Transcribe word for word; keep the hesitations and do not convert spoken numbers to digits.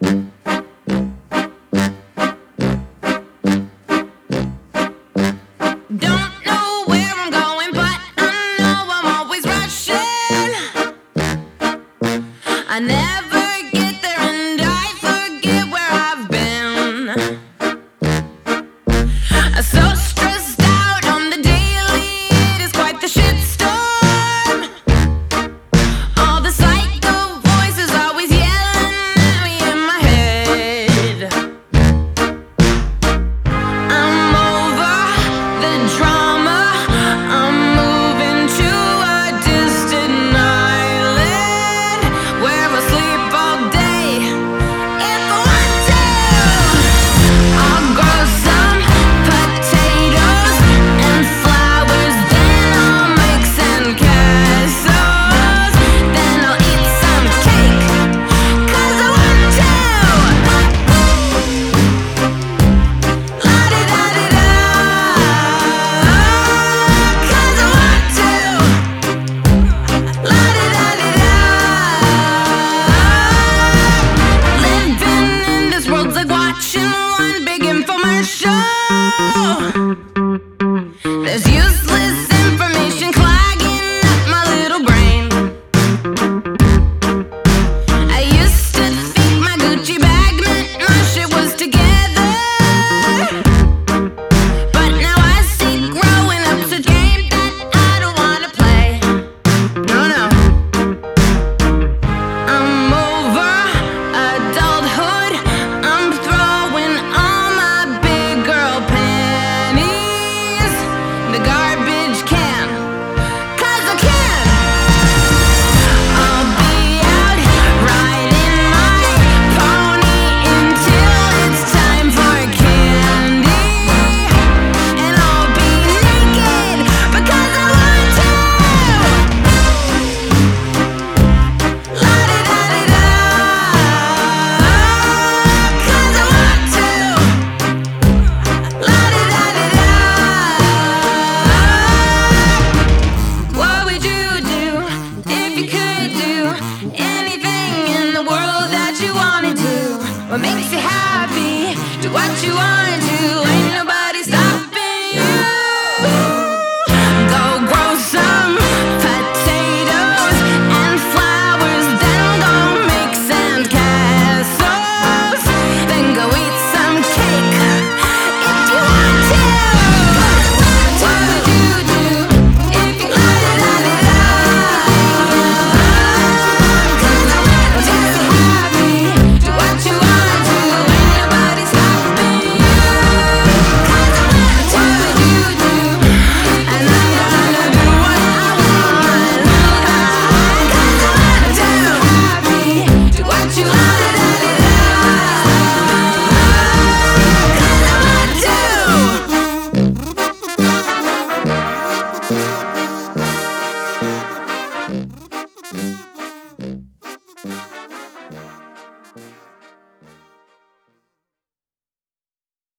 Don't know where I'm going, but I know I'm always rushing. I never get there and I forget where I've been. I'm so stressed out on the daily, it is quite the shitstorm. All the psycho voices always yelling at me in my head. I'm over the drama, I'm moving to a distant island where I sleep all day if I want to. I'll grow some potatoes and flowers, then I'll make sandcastles, then I'll eat some cake, 'cause I want to. La-di-da-di-da, 'cause I want to. La-di-da-di-da. Living in this world's like watching one big infomercial. There's useless information clogging up my little brain. I used to think my Gucci bag meant my shit was together, but now I see growing up's a game that I don't wanna play. No, no. I'm over adulthood, I'm throwing all my big girl panties in the garbage can, 'cause I can. I'll be out riding my pony until it's time for candy, and I'll be naked because I want to. La-di-da-di-da, 'cause I want to. La-di-da-di-da. What would you do if you could do anything in the world that you wanna do? What makes you happy? Do what you want